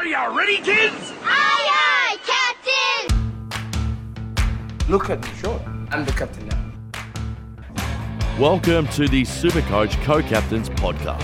Are you ready, kids? Aye, aye, Captain! Look at me, sure. I'm the captain now. Welcome to the Supercoach Co-Captains Podcast.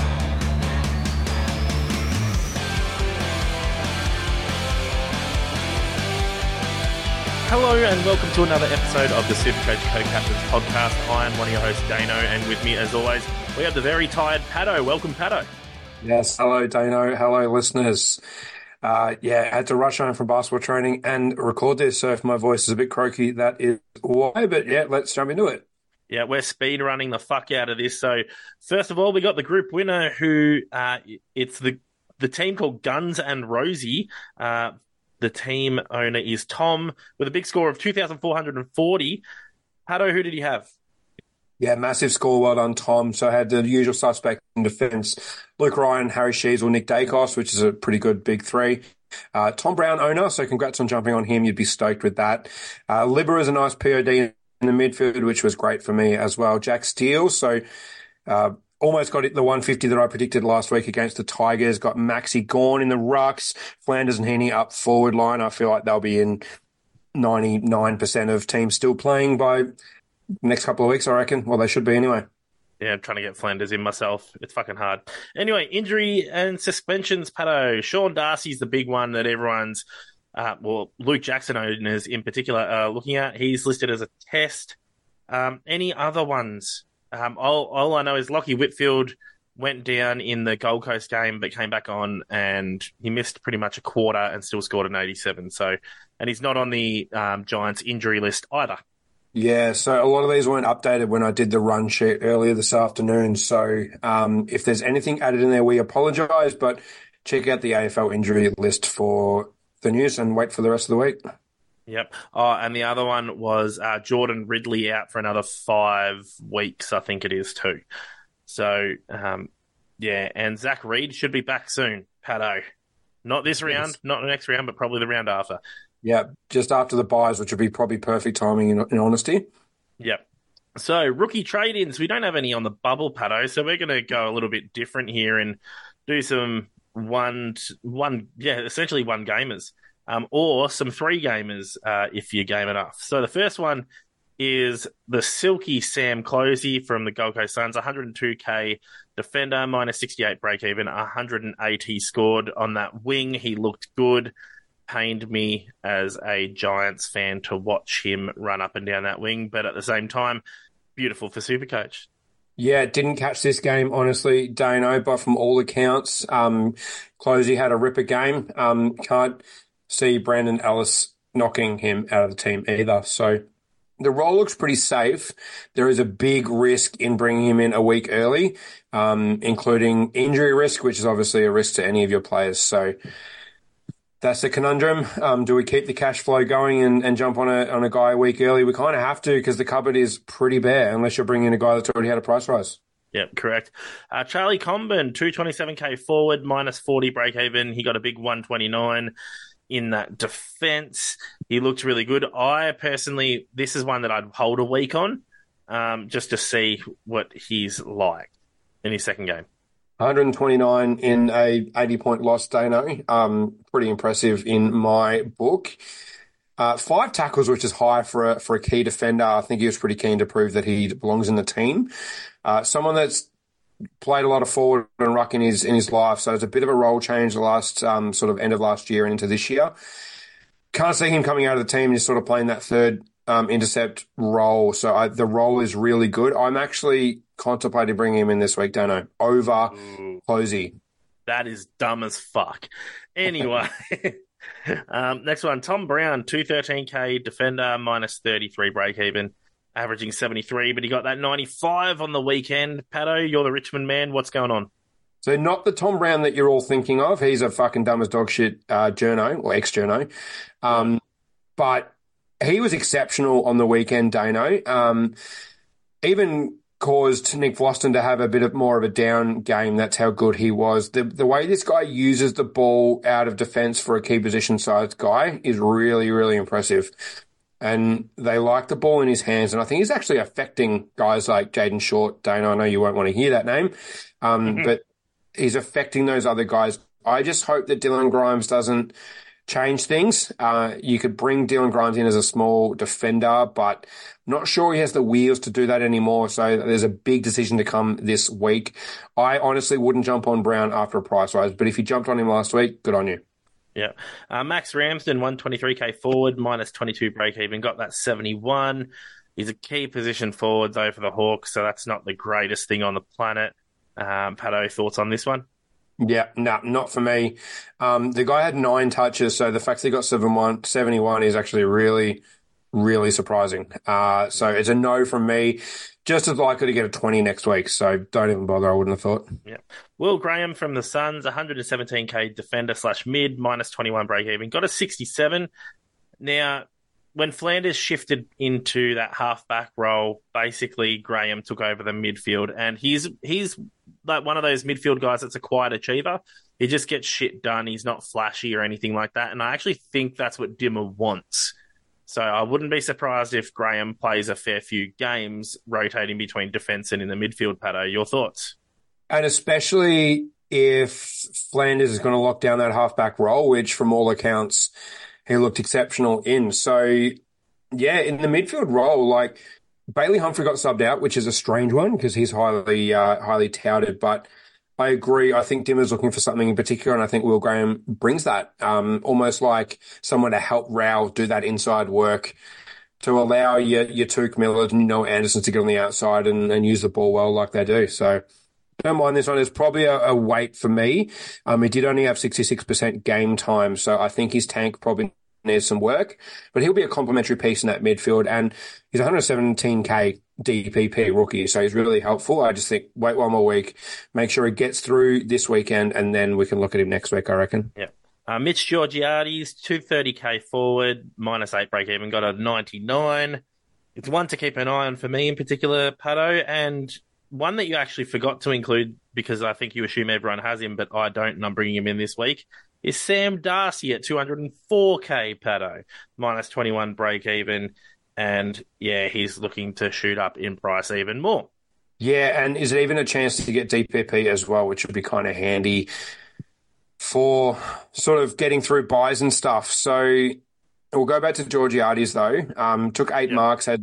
Hello and welcome to another episode of the Supercoach Co-Captains Podcast. I am one of your hosts, Dano, and with me, as always, we have the very tired Pato. Welcome, Pato. Yes, hello, Dano. Hello, listeners. I had to rush home from basketball training and record this, so if my voice is a bit croaky, that is why. But yeah, let's jump into it. Yeah, we're speed running the fuck out of this. So first of all, we got the group winner who it's the team called Guns and Rosie. The team owner is Tom with a big score of 2,440. Pato, who did he have? Yeah, massive score. Well done, Tom. So I had the usual suspect in defence, Luke Ryan, Harry Sheasel, Nick Dacos, which is a pretty good big three. Tom Brown owner, so congrats on jumping on him. You'd be stoked with that. Libba is a nice POD in the midfield, which was great for me as well. Jack Steele, so almost got it the 150 that I predicted last week against the Tigers. Got Maxi Gawn in the rucks, Flanders and Heaney up forward line. I feel like they'll be in 99% of teams still playing by next couple of weeks, I reckon. Well, they should be anyway. Yeah, I'm trying to get Flanders in myself. It's fucking hard. Anyway, injury and suspensions, Pato. Sean Darcy's the big one that everyone's Luke Jackson owners in particular are looking at. He's listed as a test. Any other ones? All I know is Lockie Whitfield went down in the Gold Coast game but came back on and he missed pretty much a quarter and still scored an 87. So, and he's not on the Giants injury list either. Yeah, so a lot of these weren't updated when I did the run sheet earlier this afternoon. So if there's anything added in there, we apologise, but check out the AFL injury list for the news and wait for the rest of the week. Yep. Oh, and the other one was Jordan Ridley out for another 5 weeks, I think it is too. So, and Zach Reed should be back soon, Pato. Not this round, not the next round, but probably the round after. Yeah, just after the buys, which would be probably perfect timing in honesty. Yep. So, rookie trade-ins. We don't have any on the bubble, Pato, so we're going to go a little bit different here and do some essentially one gamers. Or some 3 gamers if you game enough. So the first one is the silky Sam Closey from the Gold Coast Suns, 102k defender, minus 68 break even, 108 he scored on that wing. He looked good. Pained me as a Giants fan to watch him run up and down that wing, but at the same time, beautiful for Supercoach. Yeah, didn't catch this game, honestly, Dano, but from all accounts, Closey had a ripper game. Can't see Brandon Ellis knocking him out of the team either. So the role looks pretty safe. There is a big risk in bringing him in a week early, including injury risk, which is obviously a risk to any of your players. So that's the conundrum. Do we keep the cash flow going and jump on a guy a week early? We kind of have to because the cupboard is pretty bare unless you're bringing in a guy that's already had a price rise. Yep, correct. Charlie Comben, 227k forward, minus 40 break even. He got a big 129 in that defense. He looked really good. I personally, this is one that I'd hold a week on just to see what he's like in his second game. 129 in a 80-point loss, Dano. Pretty impressive in my book. 5 tackles, which is high for a key defender. I think he was pretty keen to prove that he belongs in the team. Someone that's played a lot of forward and ruck in his life, so it's a bit of a role change the last sort of end of last year and into this year. Can't see him coming out of the team and just sort of playing that third intercept role. So the role is really good. I'm actually contemplating bringing him in this week, Dano, over Closey. That is dumb as fuck. Anyway, next one, Tom Brown, 213k defender, minus 33 break even, averaging 73, but he got that 95 on the weekend. Pato, you're the Richmond man. What's going on? So not the Tom Brown that you're all thinking of. He's a fucking dumb as dog shit journo, or ex-journo. But he was exceptional on the weekend, Dano. Even caused Nick Vlastuin to have a bit more of a down game. That's how good he was. The way this guy uses the ball out of defence for a key position sized guy is really, really impressive. And they like the ball in his hands. And I think he's actually affecting guys like Jaden Short. Dana, I know you won't want to hear that name. But he's affecting those other guys I just hope that Dylan Grimes doesn't change things. You could bring Dylan Grimes in as a small defender, but not sure he has the wheels to do that anymore. So there's a big decision to come this week. I honestly wouldn't jump on Brown after a price rise, but if you jumped on him last week, good on you. Yeah. Max Ramsden, 123k forward, minus 22 break even, got that 71. He's a key position forward, though, for the Hawks, so that's not the greatest thing on the planet. Pato, thoughts on this one? Yeah, no, not for me. The guy had 9 touches, so the fact that he got 71 is actually really, really surprising. So it's a no from me. Just as likely to get a 20 next week, so don't even bother, I wouldn't have thought. Yeah. Will Graham from the Suns, 117k defender / mid, minus 21 break even, got a 67. Now, when Flanders shifted into that halfback role, basically Graham took over the midfield, and he's like one of those midfield guys that's a quiet achiever. He just gets shit done. He's not flashy or anything like that, and I actually think that's what Dimmer wants. So I wouldn't be surprised if Graham plays a fair few games rotating between defence and in the midfield, Pato. Your thoughts? And especially if Flanders is going to lock down that halfback role, which from all accounts he looked exceptional in. So, yeah, in the midfield role, like Bailey Humphrey got subbed out, which is a strange one because he's highly touted. But I agree. I think Dimmer's looking for something in particular, and I think Will Graham brings that, almost like someone to help Rao do that inside work to allow your Tuke Millers and Anderson to get on the outside and use the ball well like they do. So don't mind this one. It's probably a wait for me. He did only have 66% game time, so I think his tank probably needs some work, but he'll be a complementary piece in that midfield, and he's 117k DPP rookie, so he's really helpful. I just think wait one more week, make sure he gets through this weekend, and then we can look at him next week, I reckon. Yeah. Mitch Georgiades, 230k forward, minus 8 break even, got a 99. It's one to keep an eye on for me in particular, Pato, and one that you actually forgot to include because I think you assume everyone has him, but I don't, and I'm bringing him in this week, is Sam Darcy at 204k, Pato, minus 21 break even. And yeah, he's looking to shoot up in price even more. Yeah, and is it even a chance to get DPP as well, which would be kind of handy for sort of getting through buys and stuff. So we'll go back to Georgiades though. Took 8 marks, had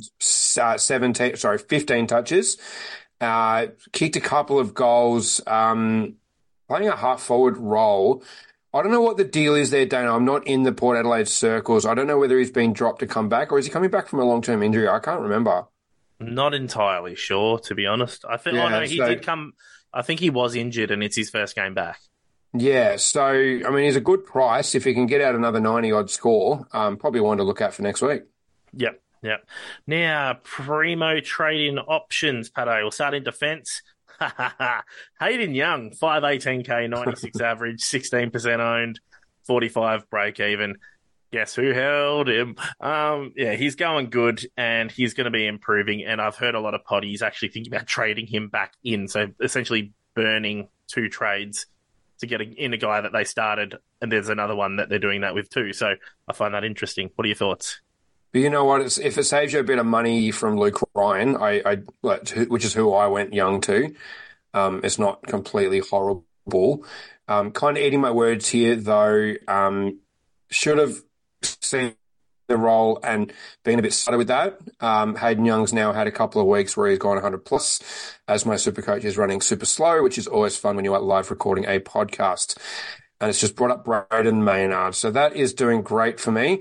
15 touches, kicked a couple of goals, playing a half forward role. I don't know what the deal is there, Dana. I'm not in the Port Adelaide circles. I don't know whether he's been dropped to come back or is he coming back from a long-term injury? I can't remember. Not entirely sure, to be honest. I think he did come. I think he was injured and it's his first game back. Yeah, so, I mean, he's a good price. If he can get out another 90-odd score, probably one to look at for next week. Yep. Now, primo trading options, Pato. We'll start in defence. Hayden Young, 518k, 96 average, 16% owned, 45 break even. Guess who held him? Yeah, he's going good and he's going to be improving. And I've heard a lot of potties actually thinking about trading him back in. So essentially burning 2 trades to get in a guy that they started. And there's another one that they're doing that with too. So I find that interesting. What are your thoughts? But you know what? If it saves you a bit of money from Luke Ryan, which is who I went Young to, it's not completely horrible. Kind of eating my words here, though. Should have seen the role and been a bit subtle with that. Hayden Young's now had a couple of weeks where he's gone 100 plus, as my super coach is running super slow, which is always fun when you're live recording a podcast. And it's just brought up Braden Maynard. So that is doing great for me.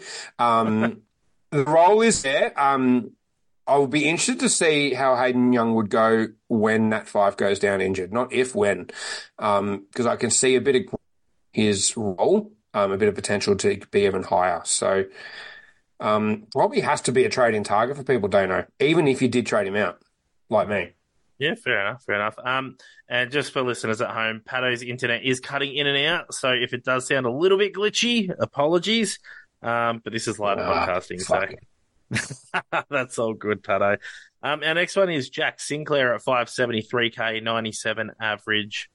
The role is there. I will be interested to see how Hayden Young would go when Nat 5 goes down injured, not if, when, because I can see a bit of his role, a bit of potential to be even higher. So probably has to be a trading target for people, don't know, even if you did trade him out, like me. Yeah, fair enough. And just for listeners at home, Pato's internet is cutting in and out, so if it does sound a little bit glitchy, apologies. But this is live podcasting, so that's all good, Pato. Our next one is Jack Sinclair at 573k, 97 average.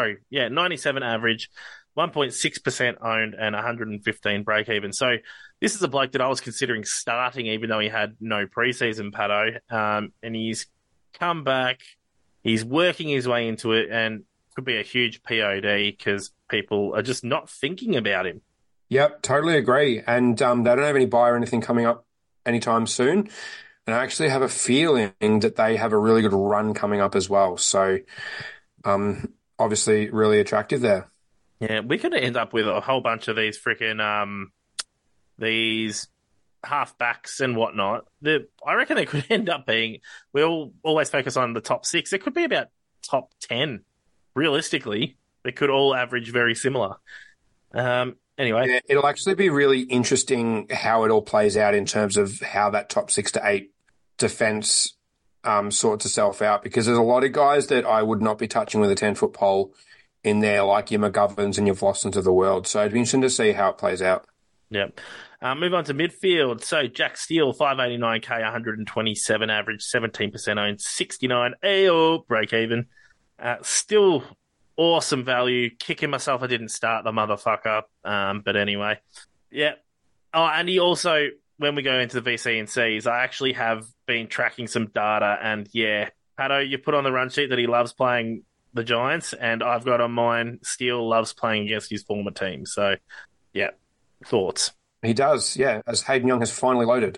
97 average, 1.6% owned, and 115 break even. So this is a bloke that I was considering starting, even though he had no preseason, Pato. And he's come back. He's working his way into it, and could be a huge POD because people are just not thinking about him. Yep, totally agree. And they don't have any buy or anything coming up anytime soon. And I actually have a feeling that they have a really good run coming up as well. So, obviously, really attractive there. Yeah, we could end up with a whole bunch of these freaking these halfbacks and whatnot. I reckon it could end up being. We'll always focus on the top 6. It could be about top 10. Realistically, they could all average very similar. Anyway, Yeah, it'll actually be really interesting how it all plays out in terms of how that top 6 to 8 defense sorts itself out, because there's a lot of guys that I would not be touching with a 10-foot pole in there, like your McGoverns and your Vlossens of the world. So it'd be interesting to see how it plays out. Yep. Move on to midfield. So Jack Steele, 589k, 127 average, 17% owned, 69 AO break even. Still awesome value. Kicking myself I didn't start the motherfucker. But anyway, yeah. Oh, and he also, when we go into the VC and Cs, I actually have been tracking some data, and yeah, Pato, you put on the run sheet that he loves playing the Giants, and I've got on mine, Steele loves playing against his former team. So, yeah, thoughts? He does, yeah, as Hayden Young has finally loaded.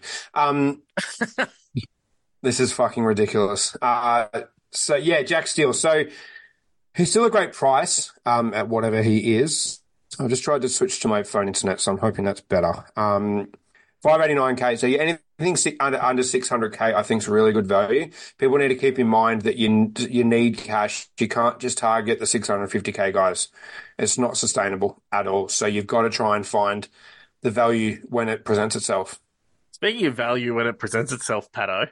This is fucking ridiculous. So, yeah, Jack Steele. So, he's still a great price at whatever he is. I've just tried to switch to my phone internet, so I'm hoping that's better. 589k. So yeah, anything under 600k, I think is really good value. People need to keep in mind that you need cash. You can't just target the 650k guys. It's not sustainable at all. So you've got to try and find the value when it presents itself. Speaking of value when it presents itself, Pato.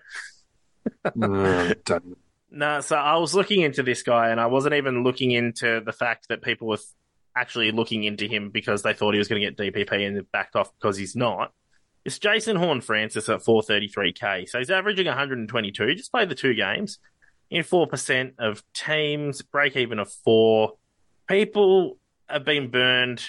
Don't. No, so I was looking into this guy, and I wasn't even looking into the fact that people were actually looking into him because they thought he was going to get DPP and backed off because he's not. It's Jason Horne-Francis at 433k. So he's averaging 122. He just played the 2 games in 4% of teams, break even of 4. People have been burned,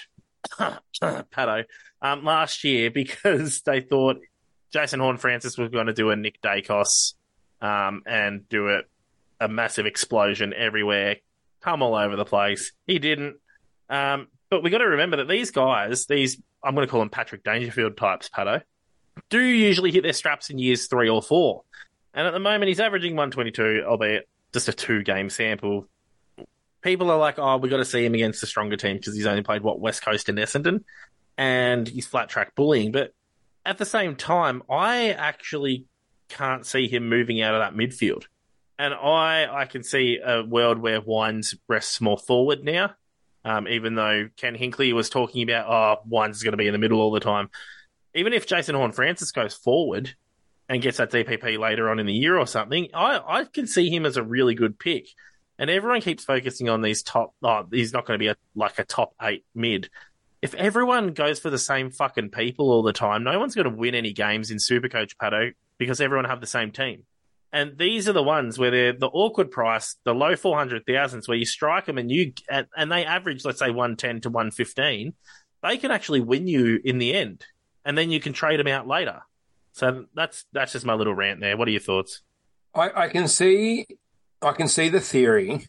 Pato, last year because they thought Jason Horne-Francis was going to do a Nick Dacos and do a massive explosion everywhere, come all over the place. He didn't. But we got to remember that these guys, I'm going to call them Patrick Dangerfield types, Pato, do usually hit their straps in years 3 or 4. And at the moment, he's averaging 122, albeit just a 2-game sample. People are like, oh, we got to see him against a stronger team because he's only played, West Coast and Essendon, and he's flat track bullying. But at the same time, I actually can't see him moving out of that midfield. And I can see a world where Wines rests more forward now. Even though Ken Hinkley was talking about, Wines is going to be in the middle all the time. Even if Jason Horne-Francis goes forward and gets that DPP later on in the year or something, I can see him as a really good pick. And everyone keeps focusing on these top, he's not going to be a top 8 mid. If everyone goes for the same fucking people all the time, no one's going to win any games in Supercoach, Pato, because everyone have the same team. And these are the ones where they're the awkward price, the low 400,000s, where you strike them and they average, let's say, 110 to 115. They can actually win you in the end, and then you can trade them out later. So that's just my little rant there. What are your thoughts? I can see the theory.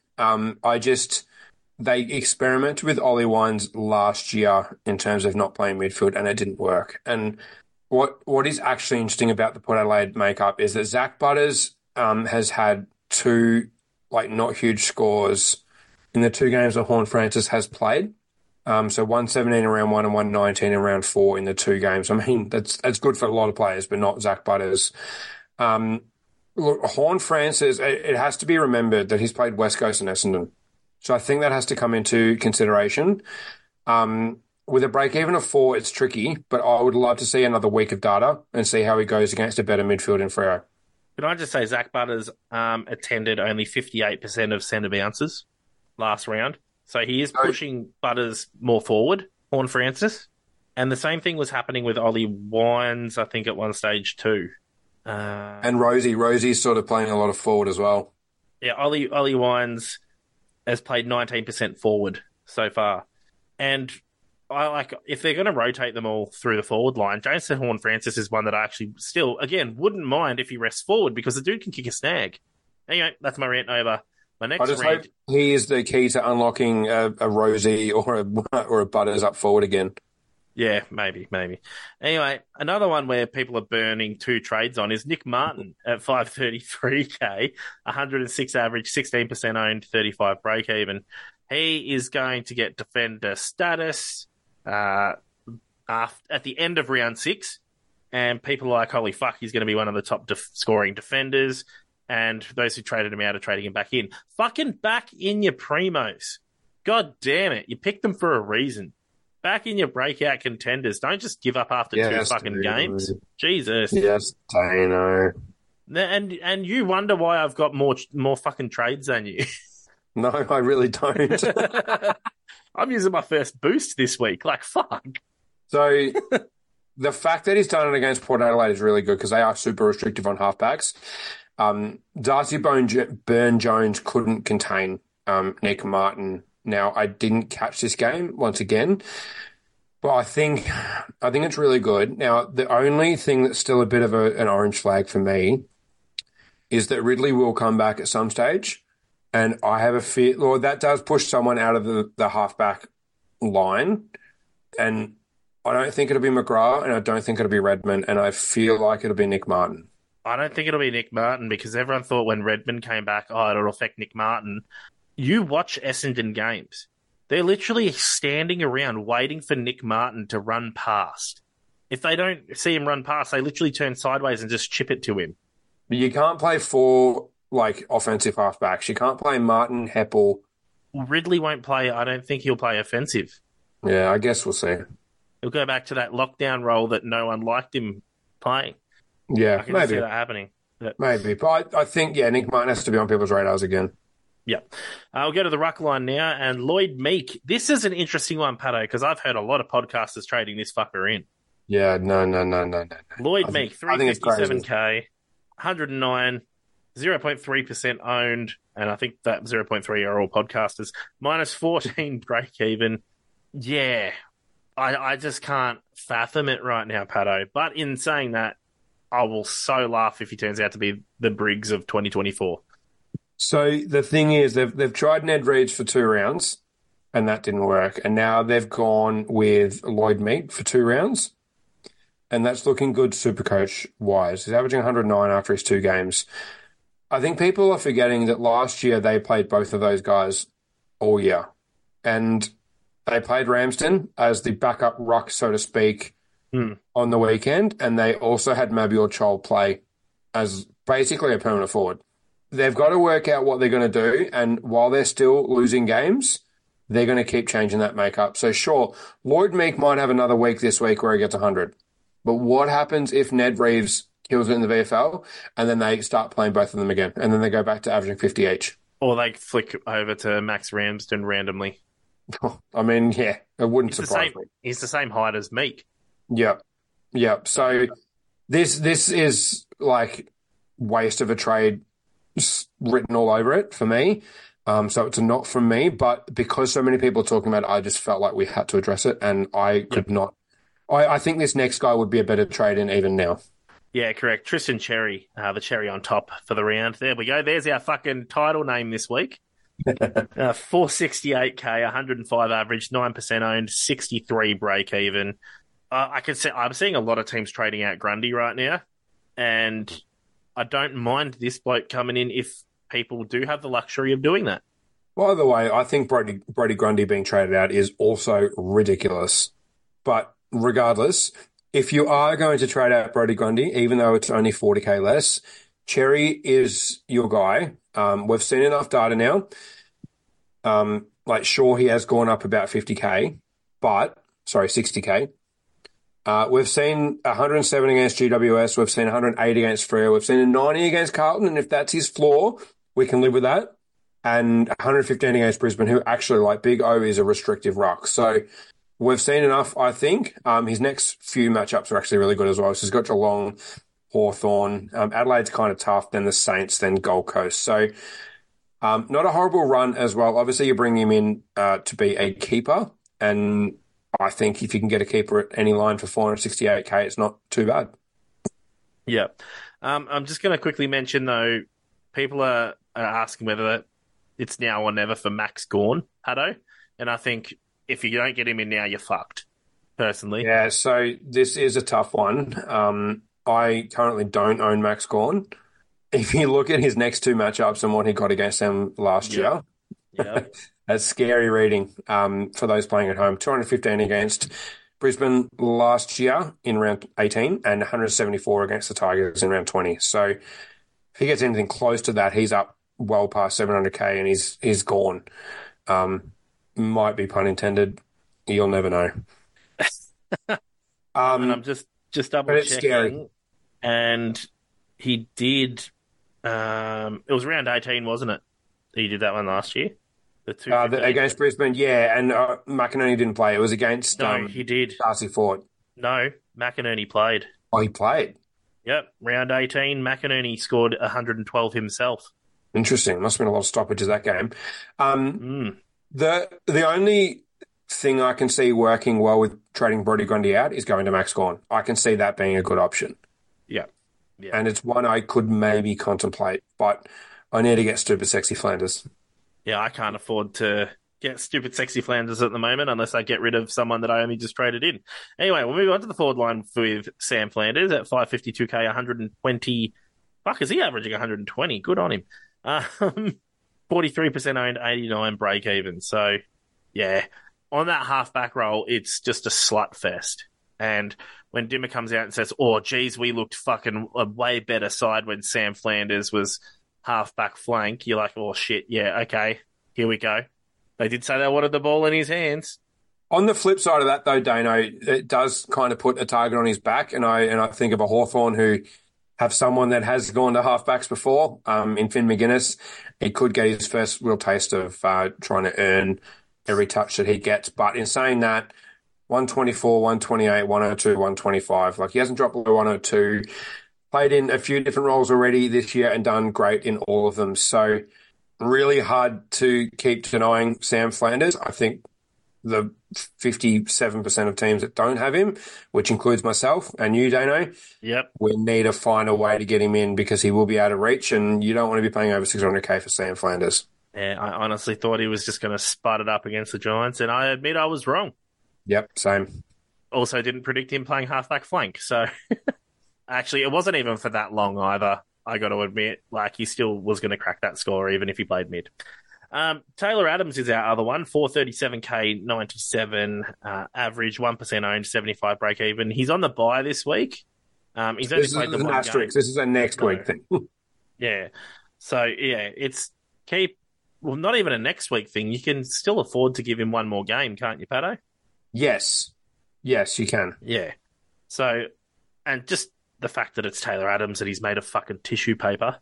They experimented with Ollie Wines last year in terms of not playing midfield, and it didn't work. And what is actually interesting about the Port Adelaide makeup is that Zach Butters has had 2 not huge scores in the 2 games that Horne-Francis has played. So 117 in round 1 and 119 in round 4 in the 2 games. I mean, that's good for a lot of players, but not Zach Butters. Look, Horne-Francis, it has to be remembered that he's played West Coast and Essendon. So I think that has to come into consideration. With a break-even of 4, it's tricky, but I would love to see another week of data and see how he goes against a better midfield in Freo. Can I just say Zach Butters attended only 58% of centre bounces last round. So he is pushing Butters more forward, Horne-Francis. And the same thing was happening with Ollie Wines, I think, at one stage too. And Rosie's sort of playing a lot of forward as well. Yeah, Ollie Wines has played 19% forward so far. And if they're going to rotate them all through the forward line, Jason Horne-Francis is one that I actually still, again, wouldn't mind if he rests forward because the dude can kick a snag. Anyway, that's my rant over. My I next just rant. hope he is the key to unlocking a Rosie or a Butters up forward again. Yeah, maybe. Anyway, another one where people are burning two trades on is Nick Martin at 533k, 106 average, 16% owned, 35 break even. He is going to get defender status at the end of round 6, and people are like, holy fuck, he's going to be one of the top scoring defenders. And those who traded him out are trading him back in. Fucking back in your primos. God damn it. You picked them for a reason. Back in your breakout contenders. Don't just give up after two fucking games. Jesus. Yes, Dano. And you wonder why I've got more fucking trades than you. No, I really don't. I'm using my first boost this week. Like, fuck. So the fact that he's done it against Port Adelaide is really good because they are super restrictive on halfbacks. Darcy Burn-Jones couldn't contain Nick Martin. Now, I didn't catch this game once again, but I think it's really good. Now, the only thing that's still a bit of an orange flag for me is that Ridley will come back at some stage, and I have a fear. Well, that does push someone out of the halfback line, and I don't think it'll be McGrath, and I don't think it'll be Redmond, and I feel like it'll be Nick Martin. I don't think it'll be Nick Martin because everyone thought when Redmond came back, it'll affect Nick Martin. You watch Essendon games. They're literally standing around waiting for Nick Martin to run past. If they don't see him run past, they literally turn sideways and just chip it to him. But you can't play 4 offensive halfbacks. You can't play Martin, Heppel. Ridley won't play. I don't think he'll play offensive. Yeah, I guess we'll see. He'll go back to that lockdown role that no one liked him playing. Yeah, I can maybe see that happening. Maybe, but I think Nick Martin has to be on people's radars again. Yeah. I'll go to the ruck line now, and Lloyd Meek. This is an interesting one, Pato, because I've heard a lot of podcasters trading this fucker in. Yeah, no. Lloyd Meek, I think it's crazy. 357k, 109, 0.3% owned, and I think that 0.3 are all podcasters, minus 14 break even. Yeah, I just can't fathom it right now, Pato. But in saying that, I will so laugh if he turns out to be the Briggs of 2024. So the thing is, they've tried Ned Reeves for 2 rounds, and that didn't work. And now they've gone with Lloyd Meek for 2 rounds, and that's looking good Supercoach-wise. He's averaging 109 after his 2 games. I think people are forgetting that last year they played both of those guys all year. And they played Ramsden as the backup ruck, so to speak, on the weekend, and they also had Mabior Chol play as basically a permanent forward. They've got to work out what they're going to do, and while they're still losing games, they're going to keep changing that makeup. So sure, Lloyd Meek might have another week this week where he gets 100. But what happens if Ned Reeves kills it in the VFL, and then they start playing both of them again, and then they go back to averaging 50 each? Or they flick over to Max Ramsden randomly. I mean, yeah, it wouldn't surprise me. He's the same height as Meek. Yep. So this is like waste of a trade written all over it for me. So it's a not from me, but because so many people are talking about it, I just felt like we had to address it, and I could not. I think this next guy would be a better trade in even now. Yeah, correct. Tristan Cherry, the cherry on top for the round. There we go. There's our fucking title name this week. 468k, 105 average, 9% owned, 63 break even. I'm seeing a lot of teams trading out Grundy right now, and I don't mind this bloke coming in if people do have the luxury of doing that. By the way, I think Brody Grundy being traded out is also ridiculous. But regardless, if you are going to trade out Brody Grundy, even though it's only 40k less, Cherry is your guy. We've seen enough data now. Sure, he has gone up about 60k. We've seen 107 against GWS. We've seen 108 against Freo. We've seen a 90 against Carlton. And if that's his floor, we can live with that. And 115 against Brisbane, who actually, like Big O, is a restrictive ruck. So we've seen enough, I think. His next few matchups are actually really good as well. So he's got Geelong, Hawthorn. Adelaide's kind of tough, then the Saints, then Gold Coast. So not a horrible run as well. Obviously, you're bringing him in to be a keeper. And I think if you can get a keeper at any line for 468k, it's not too bad. Yeah. I'm just going to quickly mention, though, people are asking whether it's now or never for Max Gawn, Haddo. And I think if you don't get him in now, you're fucked, personally. Yeah, so this is a tough one. I currently don't own Max Gawn. If you look at his next two matchups and what he got against them last year, that's scary reading for those playing at home. 215 against Brisbane last year in round 18 and 174 against the Tigers in round 20. So if he gets anything close to that, he's up well past 700k and he's gone. Might be pun intended. You'll never know. And I'm just double checking. Scary. And he did. It was round 18, wasn't it? He did that one last year. Against Brisbane, yeah, and McInerney didn't play. It was against he did. Darcy Fort. No, McInerney played. Oh, he played? Yep, round 18, McInerney scored 112 himself. Interesting. Must have been a lot of stoppages that game. The only thing I can see working well with trading Brodie Grundy out is going to Max Gawn. I can see that being a good option. Yeah. And it's one I could maybe contemplate, but I need to get stupid sexy Flanders. Yeah, I can't afford to get stupid sexy Flanders at the moment unless I get rid of someone that I only just traded in. Anyway, we'll move on to the forward line with Sam Flanders at 552k, 120. Fuck, is he averaging 120? Good on him. 43% owned, 89 break even. So, yeah, on that halfback role, it's just a slut fest. And when Dimmer comes out and says, oh, geez, we looked fucking a way better side when Sam Flanders was halfback flank, you're like, oh, shit, yeah, okay, here we go. They did say they wanted the ball in his hands. On the flip side of that, though, Dano, it does kind of put a target on his back, and I think of a Hawthorn who have someone that has gone to halfbacks before, in Finn McGuinness. He could get his first real taste of trying to earn every touch that he gets. But in saying that, 124, 128, 102, 125, like he hasn't dropped below 102. Played in a few different roles already this year and done great in all of them. So really hard to keep denying Sam Flanders. I think the 57% of teams that don't have him, which includes myself and you, Dano, we need to find a way to get him in because he will be out of reach and you don't want to be paying over 600k for Sam Flanders. Yeah, I honestly thought he was just going to spud it up against the Giants, and I admit I was wrong. Yep, same. Also didn't predict him playing halfback flank, so... Actually, it wasn't even for that long either, I got to admit. Like, he still was going to crack that score even if he played mid. Taylor Adams is our other one, 437k, 97 average, 1% owned, 75 break even. He's on the bye this week. He's only played the one game. This is a next week thing. Yeah. So, yeah, well, not even a next week thing. You can still afford to give him one more game, can't you, Pato? Yes. Yes, you can. Yeah. So, and just the fact that it's Taylor Adams and he's made of fucking tissue paper,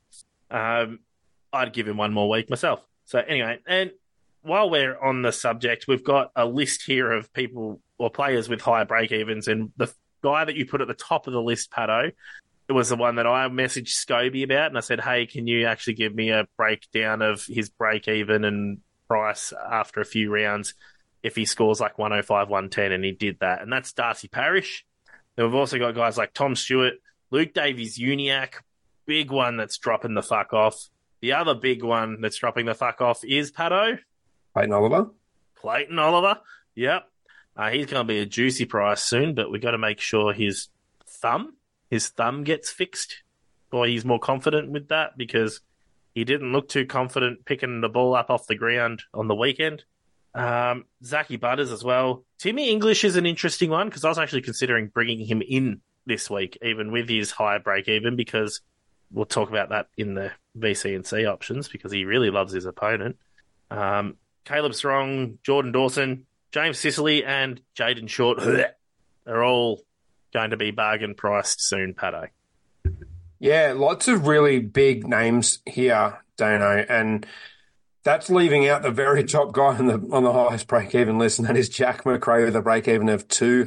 I'd give him one more week myself. So anyway, and while we're on the subject, we've got a list here of people or players with high break-evens, and the guy that you put at the top of the list, Pato, it was the one that I messaged Scobie about, and I said, hey, can you actually give me a breakdown of his break-even and price after a few rounds if he scores like 105, 110, and he did that. And that's Darcy Parish. Then we've also got guys like Tom Stewart, Luke Davies-Uniacke, big one that's dropping the fuck off. The other big one that's dropping the fuck off is, Pato? Clayton Oliver. Clayton Oliver, yep. He's going to be a juicy price soon, but we've got to make sure his thumb gets fixed, or he's more confident with that, because he didn't look too confident picking the ball up off the ground on the weekend. Zachy Butters as well. Timmy English is an interesting one, because I was actually considering bringing him in this week, even with his high break-even, because we'll talk about that in the VC and C options, because he really loves his opponent. Caleb Strong, Jordan Dawson, James Sicily, and Jaden Short are all going to be bargain priced soon, Pato. Yeah, lots of really big names here, Dano, and that's leaving out the very top guy on the highest break-even list, and that is Jack Macrae with a break-even of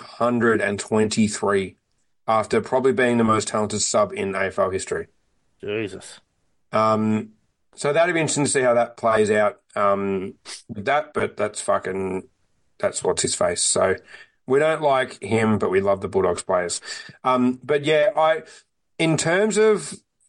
223 after probably being the most talented sub in AFL history. Jesus. So that'd be interesting to see how that plays out with that, but that's what's his face. So we don't like him, but we love the Bulldogs players. But yeah, in terms of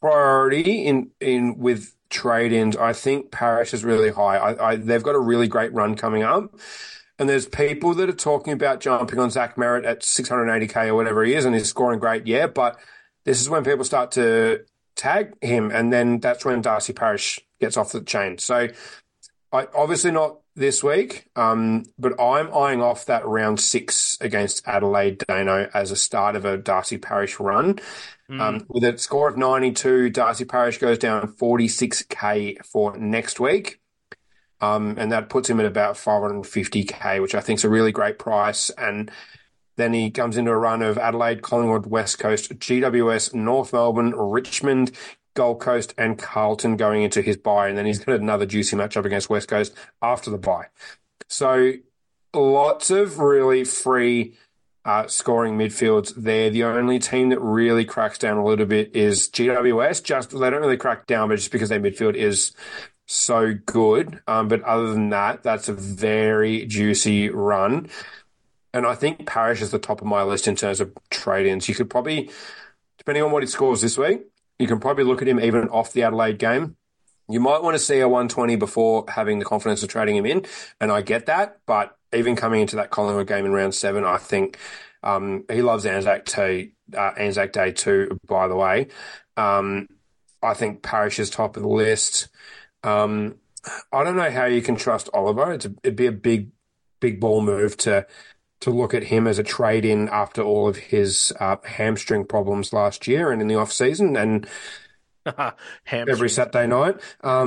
priority in with trade-ins, I think Parrish is really high. They've got a really great run coming up. And there's people that are talking about jumping on Zach Merritt at 680K or whatever he is, and he's scoring great, yeah. But this is when people start to tag him, and then that's when Darcy Parish gets off the chain. So obviously not this week, but I'm eyeing off that round 6 against Adelaide, Dano, as a start of a Darcy Parish run. With a score of 92, Darcy Parish goes down 46K for next week. And that puts him at about 550K, which I think is a really great price. And then he comes into a run of Adelaide, Collingwood, West Coast, GWS, North Melbourne, Richmond, Gold Coast, and Carlton going into his bye. And then he's got another juicy matchup against West Coast after the bye. So lots of really free scoring midfields there. The only team that really cracks down a little bit is GWS. They don't really crack down, but just because their midfield is so good. But other than that, that's a very juicy run. And I think Parrish is the top of my list in terms of trade-ins. You could probably, depending on what he scores this week, you can probably look at him even off the Adelaide game. You might want to see a 120 before having the confidence of trading him in, and I get that. But even coming into that Collingwood game in round 7, I think he loves Anzac Day too, by the way. I think Parrish is top of the list. I don't know how you can trust Oliver. It'd be a big ball move to look at him as a trade-in after all of his hamstring problems last year and in the off-season and every Saturday night.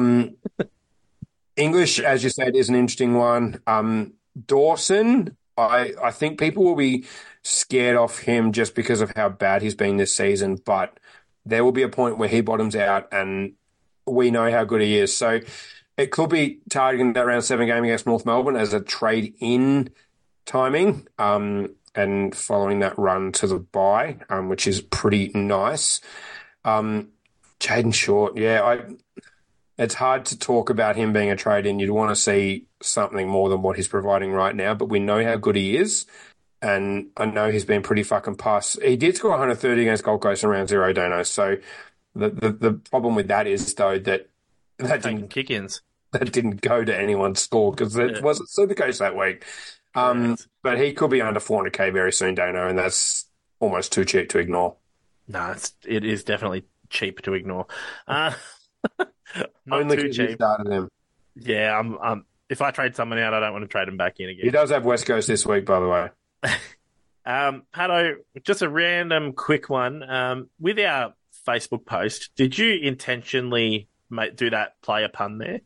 English, as you said, is an interesting one. Dawson, I think people will be scared off him just because of how bad he's been this season, but there will be a point where he bottoms out and we know how good he is. So it could be targeting that round 7 game against North Melbourne as a trade-in timing and following that run to the bye, which is pretty nice. Jaden Short, it's hard to talk about him being a trade-in. You'd want to see something more than what he's providing right now, but we know how good he is, and I know he's been pretty fucking pus. He did score 130 against Gold Coast in round 0, Dono, so the problem with that is, though, that didn't kick-ins. That didn't go to anyone's score because it wasn't Supercoach that week. But he could be under 400K very soon, Dano, and that's almost too cheap to ignore. No, it is definitely cheap to ignore. Not Only too because you cheap. started him. Yeah, if I trade someone out, I don't want to trade him back in again. He does have West Coast this week, by the way. Pato, just a random quick one. With our Facebook post, did you intentionally do that player pun there?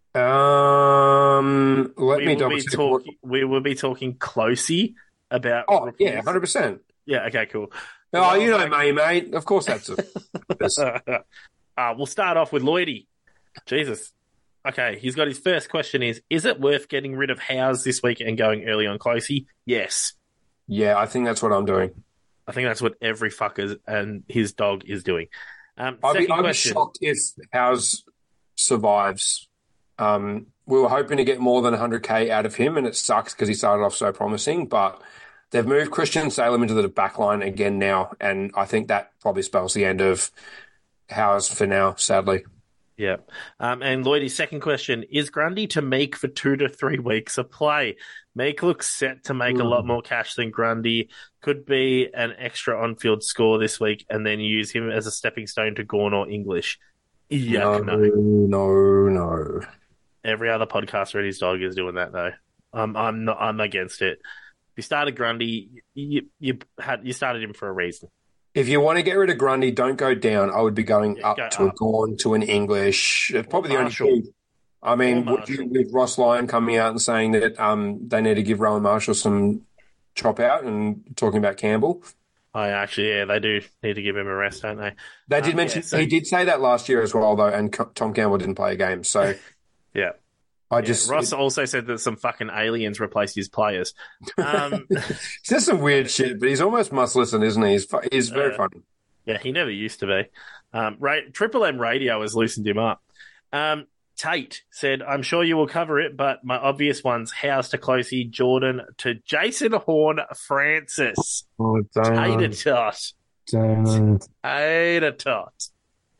We will be talking closely about. Oh, yeah, 100%. Yeah, okay, cool. Oh, you know me, mate. Of course that's it. We'll start off with Lloydie. Jesus. Okay, he's got his first question is it worth getting rid of Howes this week and going early on Closey? Yes. Yeah, I think that's what I'm doing. I think that's what every fucker and his dog is doing. I'd be shocked if Howes survives. We were hoping to get more than 100K out of him, and it sucks because he started off so promising, but they've moved Christian Salem into the back line again now, and I think that probably spells the end of Howes for now, sadly. Yeah. And Lloydie's second question, is Grundy to Meek for 2 to 3 weeks of play? Meek looks set to make a lot more cash than Grundy. Could be an extra on-field score this week and then use him as a stepping stone to Gawn or English. Yuck, no. Every other podcaster at his dog is doing that, though. I'm against it. If you started Grundy, you started him for a reason. If you want to get rid of Grundy, don't go down. I would be going up to a Gawn, to an English. Probably the only two. I mean, with Ross Lyon coming out and saying that they need to give Rowan Marshall some chop out and talking about Campbell. They do need to give him a rest, don't they? They did mention he did say that last year as well, though, and Tom Campbell didn't play a game. So, yeah. Ross also said that some fucking aliens replaced his players. It's just some weird shit, but he's almost must listen, isn't he? He's very funny. Yeah, he never used to be. Triple M Radio has loosened him up. Tate said, I'm sure you will cover it, but my obvious ones, House to Closey, Jordan to Jason Horn Francis. Oh, Tater tot.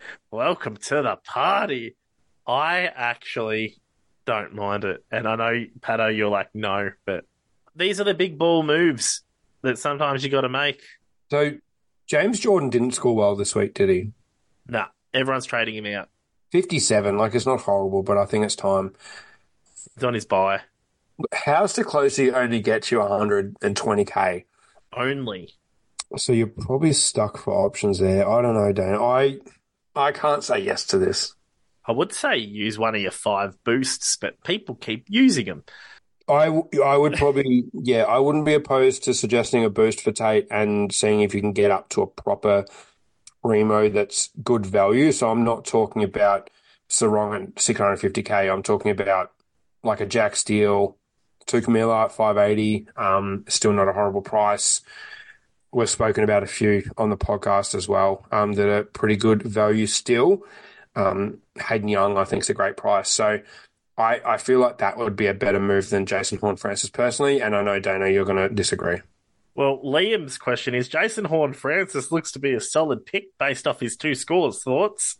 Welcome to the party. I actually don't mind it. And I know, Pato, you're like, no, but these are the big ball moves that sometimes you got to make. So James Jordan didn't score well this week, did he? Nah, everyone's trading him out. 57, like it's not horrible, but I think it's time. He's on his buy. How's Declosi only get you 120k? Only. So you're probably stuck for options there. I don't know, Dan. I can't say yes to this. I would say use one of your 5 boosts, but people keep using them. I would probably, yeah, I wouldn't be opposed to suggesting a boost for Tate and seeing if you can get up to a proper Remo that's good value. So I'm not talking about Sarong at 650k. I'm talking about like a Jack Steele, Tukamila at 580. Still not a horrible price. We've spoken about a few on the podcast as well that are pretty good value still. Hayden Young, I think, is a great price. So I feel like that would be a better move than Jason Horne-Francis personally. And I know, Dana, you're going to disagree. Well, Liam's question is, Jason Horne-Francis looks to be a solid pick based off his 2 scores. Thoughts?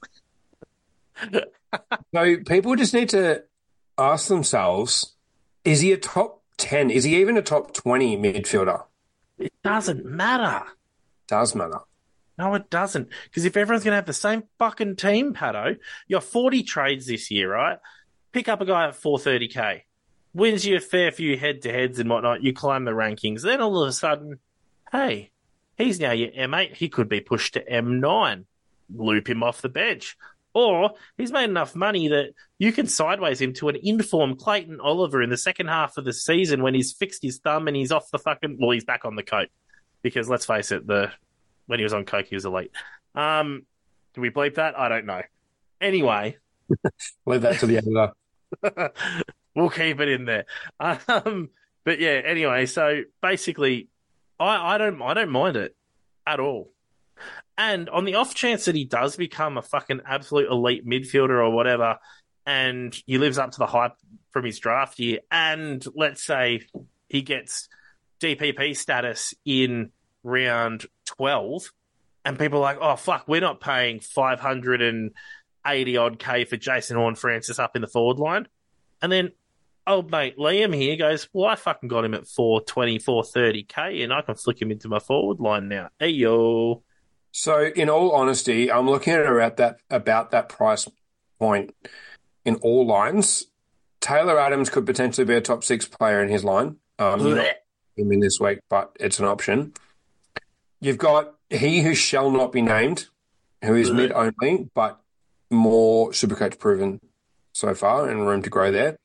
So people just need to ask themselves, is he a top 10? Is he even a top 20 midfielder? It doesn't matter. Does matter. No, it doesn't. Because if everyone's going to have the same fucking team, Pato, you're 40 trades this year, right? Pick up a guy at 430k. Wins you a fair few head-to-heads and whatnot. You climb the rankings. Then all of a sudden, hey, he's now your M8. He could be pushed to M9. Loop him off the bench. Or he's made enough money that you can sideways him to an informed Clayton Oliver in the second half of the season when he's fixed his thumb and he's off the fucking... Well, he's back on the coke. Because let's face it, when he was on coke, he was elite. Do we bleep that? I don't know. Anyway. Leave that to the editor. We'll keep it in there. But yeah, anyway, so basically, I don't mind it at all. And on the off chance that he does become a fucking absolute elite midfielder or whatever, and he lives up to the hype from his draft year, and let's say he gets DPP status in round 12, and people are like, oh, fuck, we're not paying 580 odd K for Jason Horne-Francis up in the forward line. And then old mate Liam here goes, well, I fucking got him at 420, 430k, and I can flick him into my forward line now. Hey, yo. So, in all honesty, I'm looking at about that price point in all lines. Taylor Adams could potentially be a top 6 player in his line. You're not him in this week, but it's an option. You've got he who shall not be named, who is mid only, but more Supercoach proven so far and room to grow there.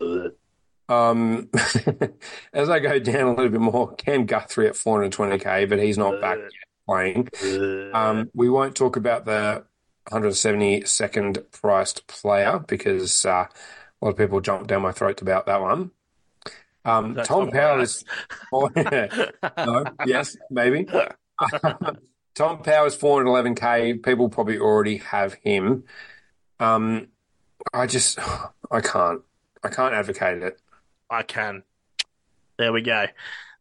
As I go down a little bit more, Cam Guthrie at 420k, but he's not back yet playing. We won't talk about the 172nd priced player because a lot of people jumped down my throat about that one. Tom Powell is... no, yes, maybe. Tom Powell is 411k. People probably already have him. I can't advocate it. I can. There we go.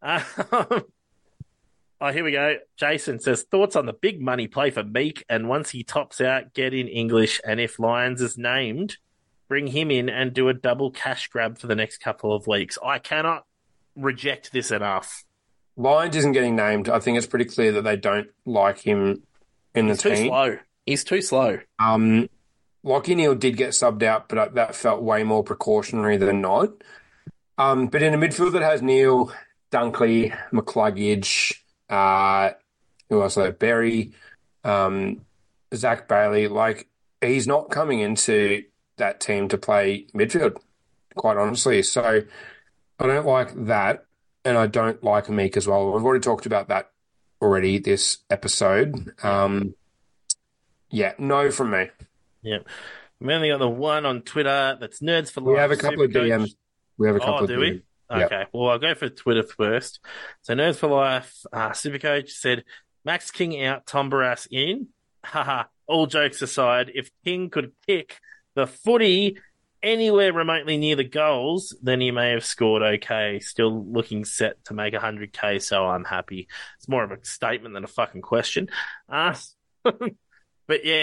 Here we go. Jason says, thoughts on the big money play for Meek, and once he tops out, get in English, and if Lyons is named, bring him in and do a double cash grab for the next couple of weeks. I cannot reject this enough. Lyons isn't getting named. I think it's pretty clear that they don't like him in the team. He's too slow. He's too slow. Lachie Neale did get subbed out, but that felt way more precautionary than not. But in a midfield that has Neale, Dunkley, McCluggage, who else? Berry, Zach Bailey. Like, he's not coming into that team to play midfield, quite honestly. So I don't like that, and I don't like Meek as well. We've already talked about that already this episode. Yeah, no from me. Yeah. We only got the one on Twitter. That's Nerds for Life. We have a couple of DMs. We have a couple of do DMs. we? Okay. Yep. Well, I'll go for Twitter first. So Nerds for Life, Supercoach said, Max King out, Tom Barras in. Haha. All jokes aside, if King could kick the footy anywhere remotely near the goals, then he may have scored okay. Still looking set to make 100k, so I'm happy. It's more of a statement than a fucking question. But yeah,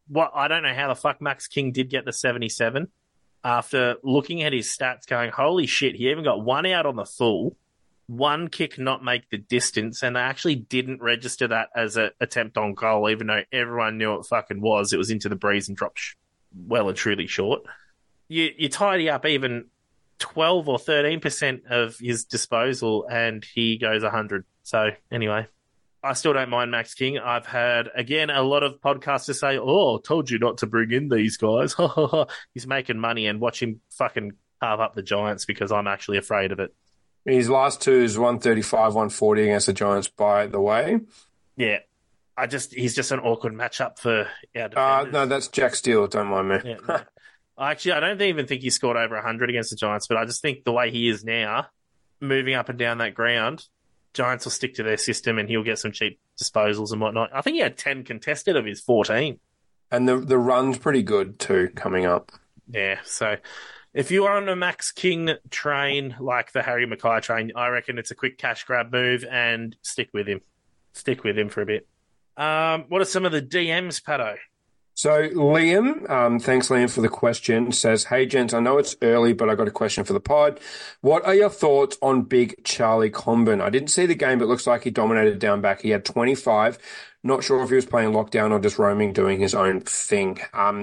what I don't know how the fuck Max King did get the 77 after looking at his stats going, holy shit, he even got one out on the full, one kick not make the distance, and they actually didn't register that as an attempt on goal, even though everyone knew it fucking was. It was into the breeze and dropped well and truly short. You tidy up even 12 or 13% of his disposal and he goes 100. So anyway, I still don't mind Max King. I've heard, again, a lot of podcasters say, oh, told you not to bring in these guys. He's making money, and watch him fucking carve up the Giants because I'm actually afraid of it. His last two is 135, 140 against the Giants, by the way. Yeah. He's just an awkward matchup for our defenders. No, that's Jack Steele. Don't mind me. Yeah, no. Actually, I don't even think he scored over 100 against the Giants, but I just think the way he is now, moving up and down that ground, Giants will stick to their system and he'll get some cheap disposals and whatnot. I think he had 10 contested of his 14. And the run's pretty good too, coming up. Yeah, so if you are on a Max King train like the Harry Mackay train, I reckon it's a quick cash grab move and stick with him. Stick with him for a bit. What are some of the DMs, Pato? So Liam, thanks Liam for the question, says, hey gents, I know it's early, but I got a question for the pod. What are your thoughts on big Charlie Comben? I didn't see the game, but it looks like he dominated down back. He had 25. Not sure if he was playing lockdown or just roaming, doing his own thing.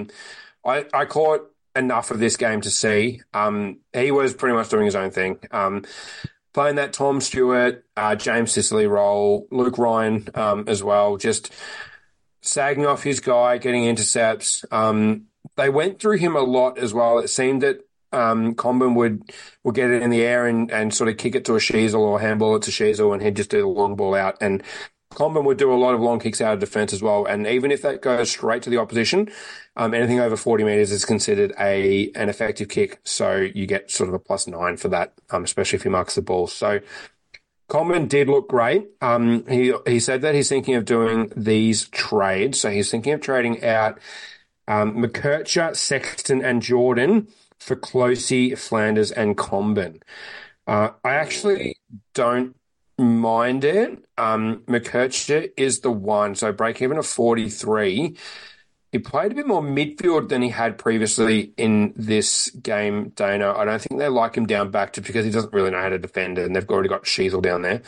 I caught enough of this game to see. He was pretty much doing his own thing. Playing that Tom Stewart, James Sicily role, Luke Ryan as well, just sagging off his guy, getting intercepts. They went through him a lot as well. It seemed that Comben would get it in the air and sort of kick it to a Sheasel or handball it to Sheasel, and he'd just do the long ball out. And Comben would do a lot of long kicks out of defence as well. And even if that goes straight to the opposition, anything over 40 metres is considered an effective kick. So you get sort of a +9 for that, especially if he marks the ball. So Comben did look great. He said that he's thinking of doing these trades. So he's thinking of trading out McKercher, Sexton and Jordan for Closey, Flanders and Comben. I actually don't mind it. McKercher is the one. So break even of 43. He played a bit more midfield than he had previously in this game, Dana. I don't think they like him down back just because he doesn't really know how to defend it, and they've already got Sheasel down there.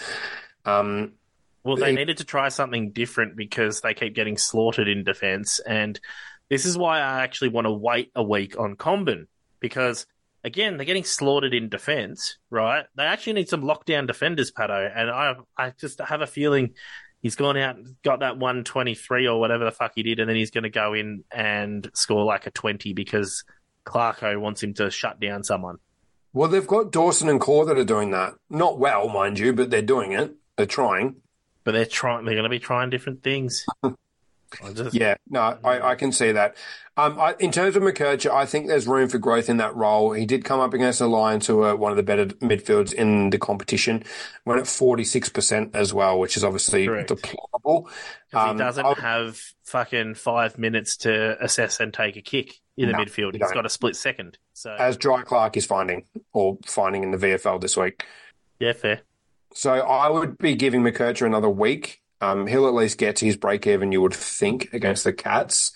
Well, they needed to try something different because they keep getting slaughtered in defence, and this is why I actually want to wait a week on Comben because, again, they're getting slaughtered in defence, right? They actually need some lockdown defenders, Pato, and I just have a feeling he's gone out and got that 123 or whatever the fuck he did, and then he's going to go in and score like a 20 because Clarko wants him to shut down someone. Well, they've got Dawson and Core that are doing that. Not well, mind you, but they're doing it. They're trying. But they're going to be trying different things. Yeah, no, I can see that. In terms of McKercher, I think there's room for growth in that role. He did come up against the Lions, who are one of the better midfields in the competition. Went at 46% as well, which is obviously deplorable. He doesn't have fucking 5 minutes to assess and take a kick in the midfield. He's got a split second. So as Dry Clark is finding in the VFL this week. Yeah, fair. So I would be giving McKercher another week. He'll at least get to his break-even, you would think, against the Cats.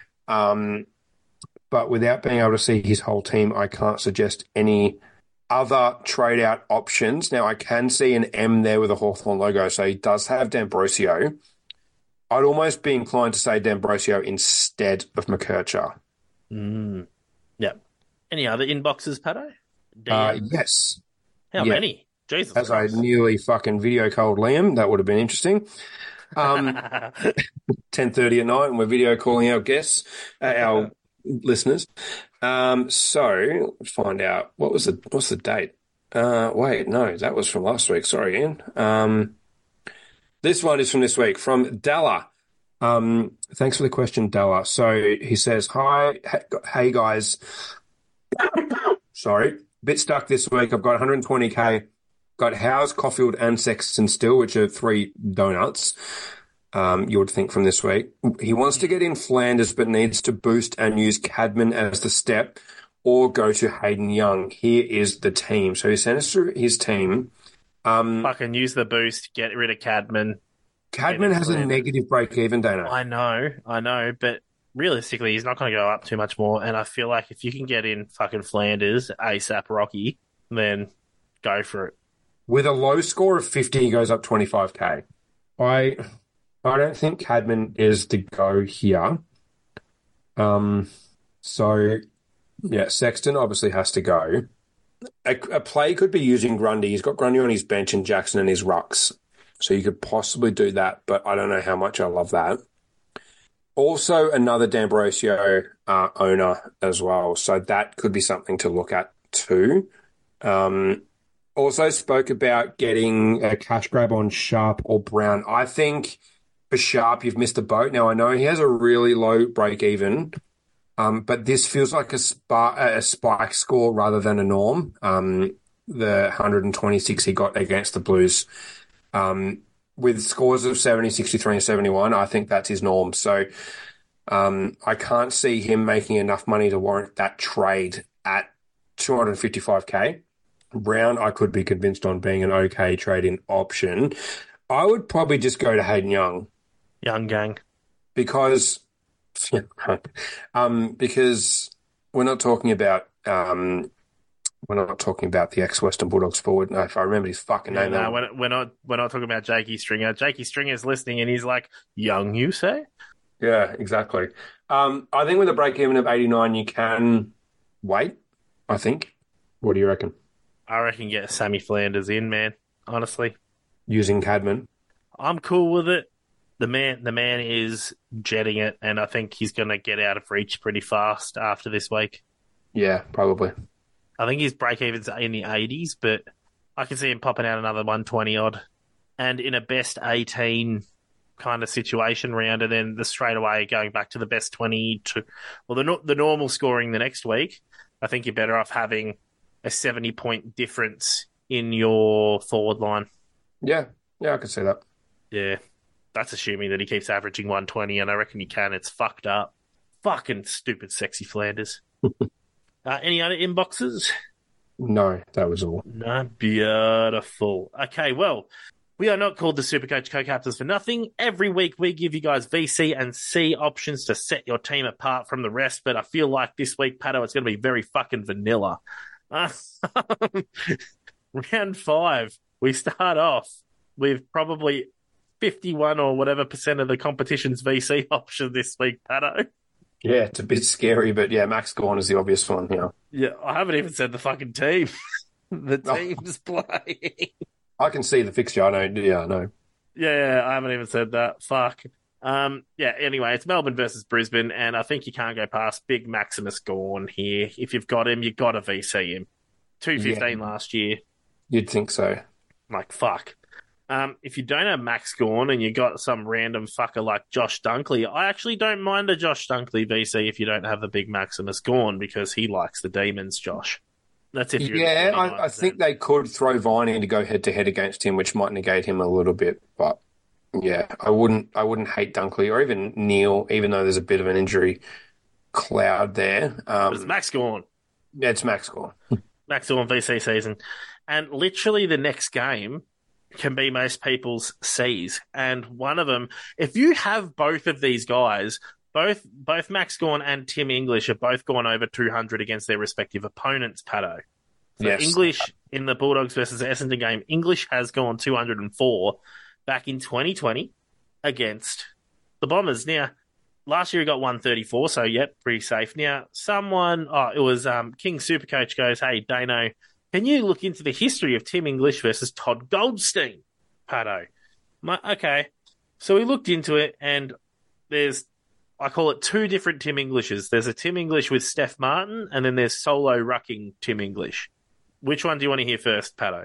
But without being able to see his whole team, I can't suggest any other trade-out options. Now, I can see an M there with a Hawthorn logo, so he does have D'Ambrosio. I'd almost be inclined to say D'Ambrosio instead of McKercher. Yeah. Any other inboxes, Pato? Yes. How many? Jesus As Christ. I nearly fucking video called Liam, that would have been interesting. 10:30 at night, and we're video calling our guests, our listeners. So let's find out what's the date. Wait, no, that was from last week. Sorry, Ian. This one is from this week from Dalla. Thanks for the question, Dalla. So he says, hey guys. Sorry, bit stuck this week. I've got 120k. Got Howes, Caulfield, and Sexton still, which are 3 donuts, you would think, from this week. He wants to get in Flanders, but needs to boost and use Cadman as the step or go to Hayden Young. Here is the team. So he sent us through his team. Fucking use the boost, get rid of Cadman. Cadman has a negative break-even, Dana. I know, but realistically, he's not going to go up too much more. And I feel like if you can get in fucking Flanders, ASAP Rocky, then go for it. With a low score of 50, he goes up 25k. I don't think Cadman is the go here. So yeah, Sexton obviously has to go. A play could be using Grundy. He's got Grundy on his bench and Jackson in his rucks. So you could possibly do that, but I don't know how much I love that. Also, another D'Ambrosio owner as well. So that could be something to look at too. Also spoke about getting a cash grab on Sharp or Brown. I think for Sharp, you've missed the boat. Now, I know he has a really low break even, but this feels like a spike score rather than a norm. The 126 he got against the Blues. With scores of 70, 63 and 71, I think that's his norm. So I can't see him making enough money to warrant that trade at 255k. Brown, I could be convinced on being an okay trade-in option. I would probably just go to Hayden Young. Young gang. Because we're not talking about the ex-Western Bulldogs forward. No, if I remember his fucking name. No, we're not talking about Jakey Stringer. Jakey Stringer's listening and he's like, Young, you say? Yeah, exactly. I think with a break-even of 89, you can wait, I think. What do you reckon? I reckon get Sammy Flanders in, man. Honestly. Using Cadman. I'm cool with it. The man is jetting it, and I think he's going to get out of reach pretty fast after this week. Yeah, probably. I think his break-even's in the 80s, but I can see him popping out another 120-odd. And in a best 18 kind of situation round, and then the straight away going back to the best 20 to, well, the normal scoring the next week, I think you're better off having a 70-point difference in your forward line. Yeah, I could see that. Yeah, that's assuming that he keeps averaging 120, and I reckon he can. It's fucked up. Fucking stupid, sexy Flanders. Any other inboxes? No, that was all. No, beautiful. Okay, well, we are not called the Supercoach Co-Captains for nothing. Every week we give you guys VC and C options to set your team apart from the rest, but I feel like this week, Pato, it's going to be very fucking vanilla. Round 5, we start off with probably 51 or whatever % of the competition's VC option this week, Pato. Yeah, it's a bit scary, but yeah, Max Gawn is the obvious one here. Yeah, I haven't even said the fucking team. The team's playing. I can see the fixture. I know. Yeah, I haven't even said that. Fuck. Yeah, anyway, it's Melbourne versus Brisbane, and I think you can't go past big Maximus Gawn here. If you've got him, you've got to VC him. 215 last year. You'd think so. Like, fuck. If you don't have Max Gawn and you got some random fucker like Josh Dunkley, I actually don't mind a Josh Dunkley VC if you don't have the big Maximus Gawn because he likes the demons, Josh. That's if you're... Yeah, I think they could throw Viney to go head-to-head against him, which might negate him a little bit, but yeah, I wouldn't hate Dunkley or even Neil, even though there's a bit of an injury cloud there. It's Max Gawn. Yeah, it's Max Gawn. Max Gawn VC season. And literally the next game can be most people's C's. And one of them, if you have both of these guys, both Max Gawn and Tim English have both gone over 200 against their respective opponents, Pato. So yes. English in the Bulldogs versus Essendon game, English has gone 204 back in 2020 against the Bombers. Now, last year he got 134, so yep, pretty safe. Now, it was King Supercoach goes, hey, Dano, can you look into the history of Tim English versus Todd Goldstein, Pato? Okay. So we looked into it, and there's, I call it two different Tim Englishes. There's a Tim English with Steph Martin, and then there's solo rucking Tim English. Which one do you want to hear first, Pato?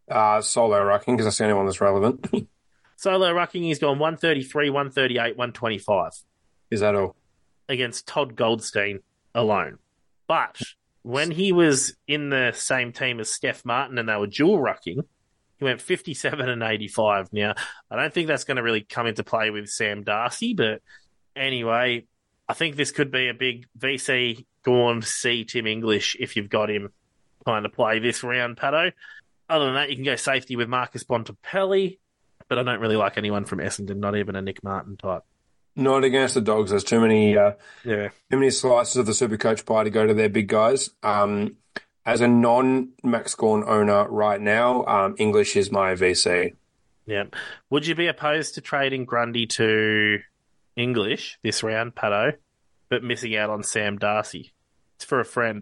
Solo rucking, because that's the only one that's relevant. Solo rucking, he's gone 133, 138, 125. Is that all? Against Todd Goldstein alone. But when he was in the same team as Steph Martin and they were dual rucking, he went 57 and 85. Now, I don't think that's going to really come into play with Sam Darcy, but anyway, I think this could be a big VC Gawn C Tim English if you've got him trying to play this round, Pato. Other than that, you can go safety with Marcus Bontempelli, but I don't really like anyone from Essendon, not even a Nick Martin type. Not against the Dogs. There's too many slices of the Supercoach pie to go to their big guys. As a non-Max Gawn owner right now, English is my VC. Yeah. Would you be opposed to trading Grundy to English this round, Pato, but missing out on Sam Darcy? It's for a friend.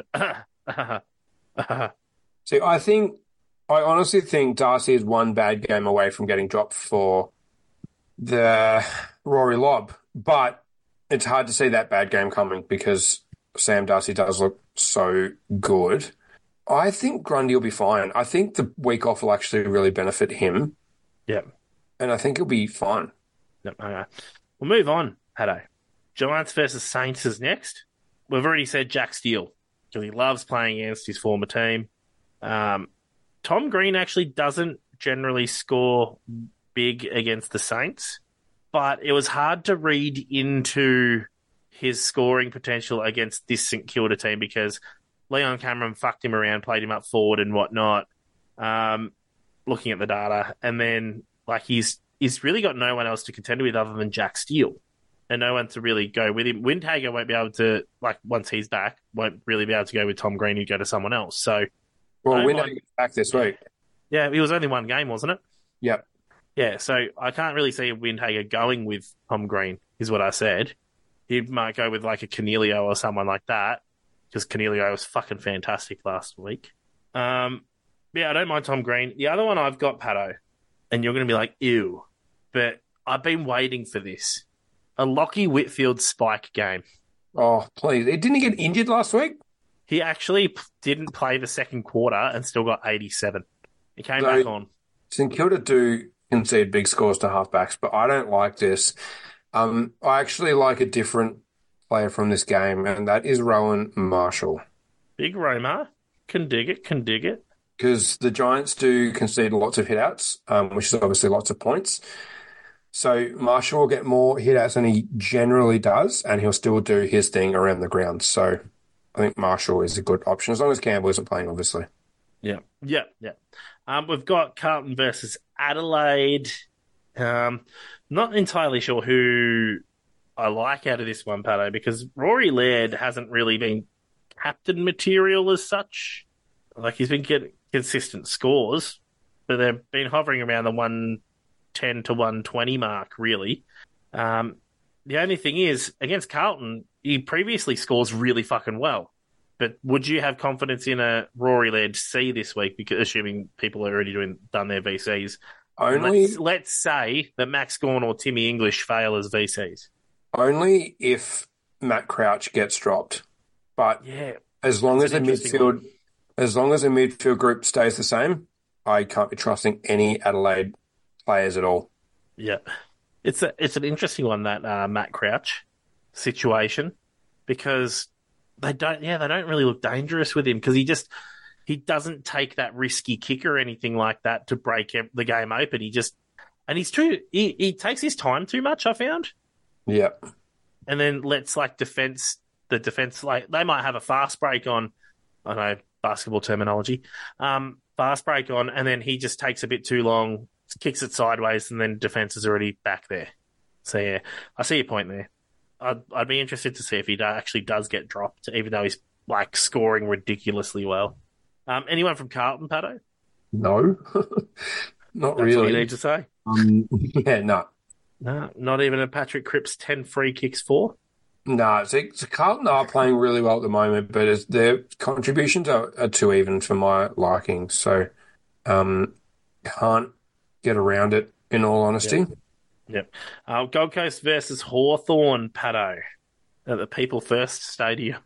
See, I honestly think Darcy is one bad game away from getting dropped for the Rory Lobb, but it's hard to see that bad game coming because Sam Darcy does look so good. I think Grundy will be fine. I think the week off will actually really benefit him. Yeah. And I think he'll be fine. Yep. Okay. We'll move on, Pato. Giants versus Saints is next. We've already said Jack Steele because he loves playing against his former team. Tom Green actually doesn't generally score big against the Saints, but it was hard to read into his scoring potential against this St Kilda team because Leon Cameron fucked him around, played him up forward and whatnot, looking at the data. And then he's really got no one else to contend with other than Jack Steele and no one to really go with him. Windhager won't be able to, once he's back, won't really be able to go with Tom Green. He'd go to someone else. So, well, Windhager's back this week. Yeah, it was only one game, wasn't it? Yep. Yeah, so I can't really see Windhager going with Tom Green, is what I said. He might go with a Cornelio or someone like that, because Cornelio was fucking fantastic last week. Yeah, I don't mind Tom Green. The other one I've got, Pato, and you're going to be like, ew, but I've been waiting for this. A Lockie Whitfield spike game. Oh, please. Didn't he get injured last week? He actually didn't play the second quarter and still got 87. He came back on. St Kilda do concede big scores to halfbacks, but I don't like this. I actually like a different player from this game, and that is Rowan Marshall. Big Roma. Can dig it. Because the Giants do concede lots of hitouts, which is obviously lots of points. So Marshall will get more hitouts than he generally does, and he'll still do his thing around the ground. So I think Marshall is a good option, as long as Campbell isn't playing, obviously. Yeah. We've got Carlton versus Adelaide. Not entirely sure who I like out of this one, Pato, because Rory Laird hasn't really been captain material as such. He's been getting consistent scores, but they've been hovering around the 110 to 120 mark, really. The only thing is, against Carlton, he previously scores really fucking well. But would you have confidence in a Rory Laird C this week, because assuming people are already done their VCs? Let's say that Max Gawn or Timmy English fail as VCs. Only if Matt Crouch gets dropped. But yeah, as long as the midfield group stays the same, I can't be trusting any Adelaide players at all. Yeah. It's an interesting one, that Matt Crouch situation, because they don't really look dangerous with him, because he doesn't take that risky kick or anything like that to break the game open. He takes his time too much, I found. Yeah. And then lets the defense, they might have a fast break on, I don't know, basketball terminology, fast break on, and then he just takes a bit too long, kicks it sideways, and then defense is already back there. So yeah, I see your point there. I'd be interested to see if he actually does get dropped, even though he's scoring ridiculously well. Anyone from Carlton, Pato? No, not really. That's all you need to say. Yeah, no. No, not even a Patrick Cripps 10 free kicks for? No, so Carlton are playing really well at the moment, but their contributions are too even for my liking. So can't get around it, in all honesty. Yep. Gold Coast versus Hawthorn, Pato, at the People First Stadium.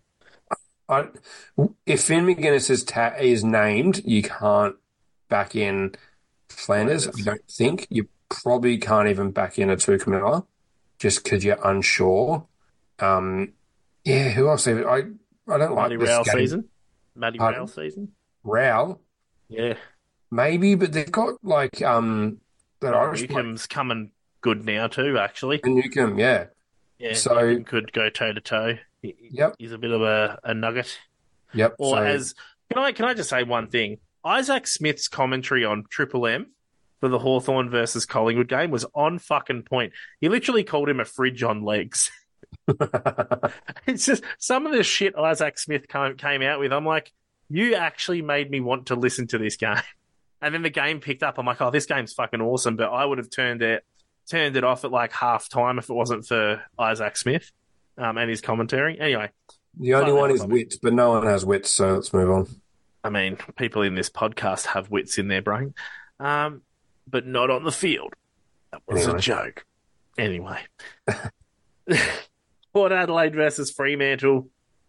If Finn McGuinness is named, you can't back in Flanders, I don't think. You probably can't even back in a Tuka Miller, just because you're unsure. Yeah, who else? I don't like this Rowell game. Season? Matty Rowell season? Rowell? Yeah. Maybe, but they've got that Irish Newcomb's coming good now too, actually. and Newcomb, yeah. Yeah, So- Newcomb could go toe to toe. Yep. He's a bit of a nugget. Yep. Or can I just say one thing? Isaac Smith's commentary on Triple M for the Hawthorn versus Collingwood game was on fucking point. He literally called him a fridge on legs. It's just some of the shit Isaac Smith came out with. I'm like, you actually made me want to listen to this game. And then the game picked up. I'm like, oh, this game's fucking awesome. But I would have turned it off at like half time if it wasn't for Isaac Smith and his commentary. Anyway. The only one is wits, but no one has wits, so let's move on. I mean, people in this podcast have wits in their brain, but not on the field. That was a joke. Anyway. Port Adelaide versus Fremantle.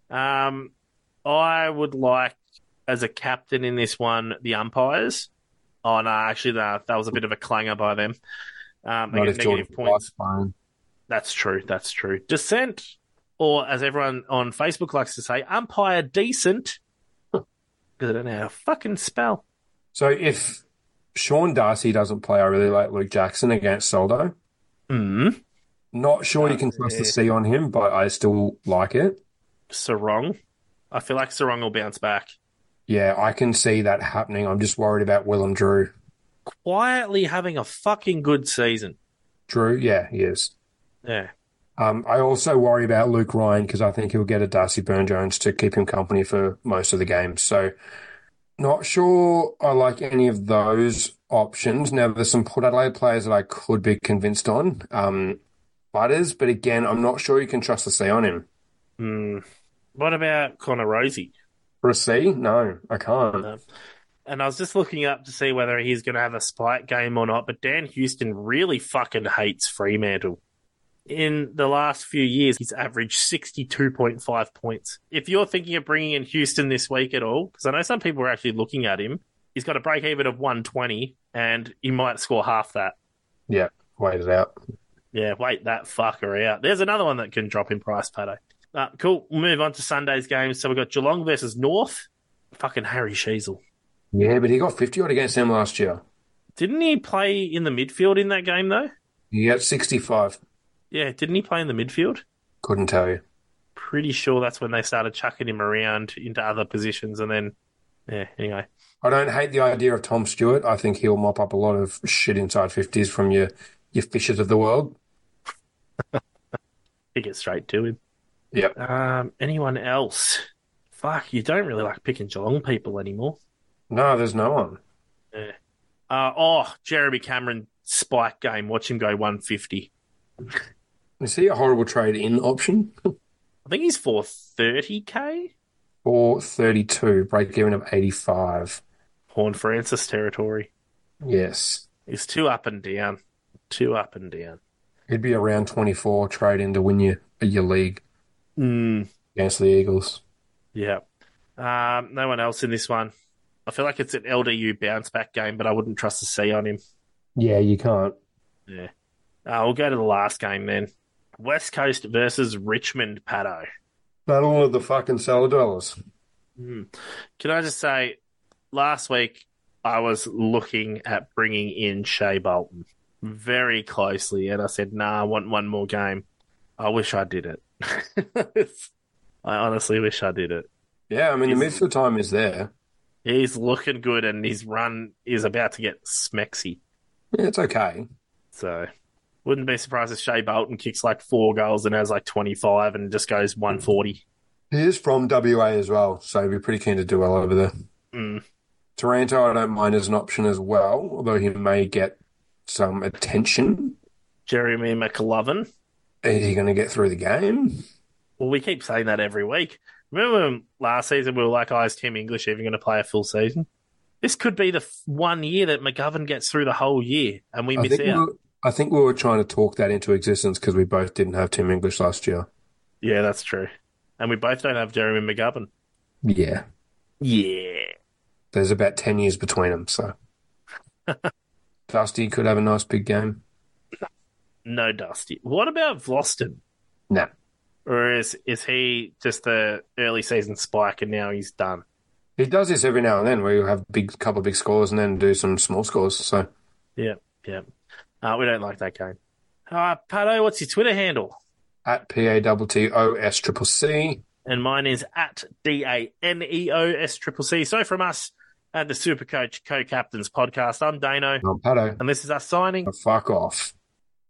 I would like, as a captain in this one, the umpires. Oh, no, actually, that was a bit of a clanger by them. Negative points. That's true. Dissent, or as everyone on Facebook likes to say, umpire decent. Because I don't know how to fucking spell. So if Sean Darcy doesn't play, I really like Luke Jackson against Soldo. Not sure you can trust the C on him, but I still like it. Sarong. I feel like Sarong will bounce back. Yeah, I can see that happening. I'm just worried about Willem Drew. Quietly having a fucking good season. Drew, yeah, he is. Yeah. I also worry about Luke Ryan because I think he'll get a Darcy Burn-Jones to keep him company for most of the games. So not sure I like any of those options. Now, there's some Port Adelaide players that I could be convinced on. Butters, but again, I'm not sure you can trust the C on him. What about Connor Rosie? For a C? No, I can't. And I was just looking up to see whether he's going to have a spike game or not, but Dan Houston really fucking hates Fremantle. In the last few years, he's averaged 62.5 points. If you're thinking of bringing in Houston this week at all, because I know some people are actually looking at him, he's got a break-even of 120, and he might score half that. Yeah, wait it out. Yeah, wait that fucker out. There's another one that can drop in price, Pato. Cool. We'll move on to Sunday's games. So we've got Geelong versus North. Fucking Harry Sheezel. Yeah, but he got 50-odd against them last year. Didn't he play in the midfield in that game, though? He got 65. Yeah, didn't he play in the midfield? Couldn't tell you. Pretty sure that's when they started chucking him around into other positions, and then, yeah, anyway. I don't hate the idea of Tom Stewart. I think he'll mop up a lot of shit inside 50s from your Fishers of the world. He gets straight to him. Yep. Anyone else? Fuck, you don't really like picking Geelong people anymore. No, there's no one. Yeah. Jeremy Cameron spike game. Watch him go 150. Is he a horrible trade-in option? I think he's 430k? 432, break-even of 85. Horn Francis territory. Yes. He's too up and down. He'd be around 24 trade-in to win your league against the Eagles. Yeah. No one else in this one. I feel like it's an LDU bounce-back game, but I wouldn't trust the C on him. Yeah, you can't. Yeah. We'll go to the last game then. West Coast versus Richmond, Pato. Battle of the fucking cellar dwellers. Can I just say, last week I was looking at bringing in Shea Bolton very closely, and I said, I want one more game. I wish I did it. I honestly wish I did it. Yeah, I mean, the midfield time is there. He's looking good, and his run is about to get smexy. Yeah, it's okay. So, wouldn't be surprised if Shea Bolton kicks like 4 goals and has like 25 and just goes 140. He is from WA as well, so he'd be pretty keen to do well over there. Taranto, I don't mind as an option as well, although he may get some attention. Jeremy McLovin. Is he going to get through the game? Well, we keep saying that every week. Remember when last season we were like, is Tim English even going to play a full season? This could be the 1 year that McGovern gets through the whole year and we miss out. I think we were trying to talk that into existence because we both didn't have Tim English last year. Yeah, that's true. And we both don't have Jeremy McGovern. Yeah. Yeah. There's about 10 years between them, so. Dusty could have a nice big game. No Dusty. What about Vlosten? No. Or is he just the early season spike and now he's done? He does this every now and then where you have couple of big scores and then do some small scores, so. Yeah. We don't like that game. Pato, what's your Twitter handle? At PATTOSCCC. And mine is at DANEOSCCC. So from us, at the Supercoach Co-Captains podcast. I'm Dano, I'm Pato. and this is us signing. Fuck off.